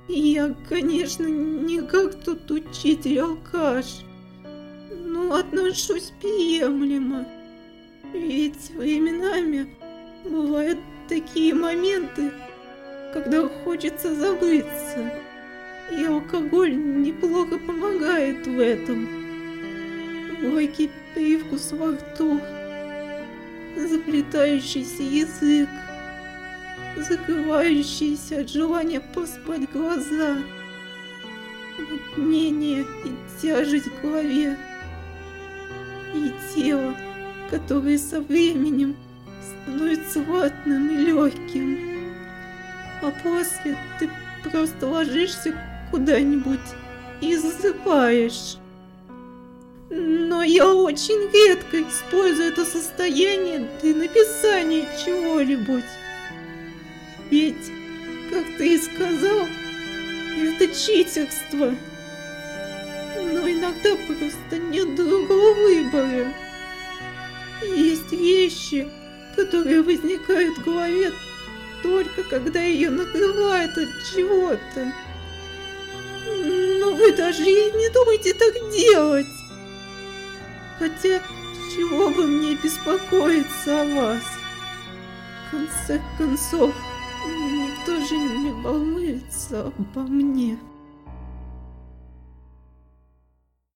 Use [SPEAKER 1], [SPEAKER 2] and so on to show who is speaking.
[SPEAKER 1] Я, конечно, не как тут учитель-алкаш, но отношусь приемлемо. Ведь временами бывают такие моменты, когда хочется забыться, и алкоголь неплохо помогает в этом. Горький привкус во рту, заплетающийся язык, закрывающиеся от желания поспать глаза, мутнение и тяжесть в голове, и тело, которое со временем становится ватным и легким. А после ты просто ложишься куда-нибудь и засыпаешь. Но я очень редко использую это состояние для написания чего-нибудь. Ведь, как ты и сказал, это читерство. Но иногда просто нет другого выбора. Есть вещи, которые возникают в голове только когда ее накрывает от чего-то. Но вы даже и не думайте так делать. Хотя, чего бы мне беспокоиться о вас? В конце концов, никто же не волнуется обо мне.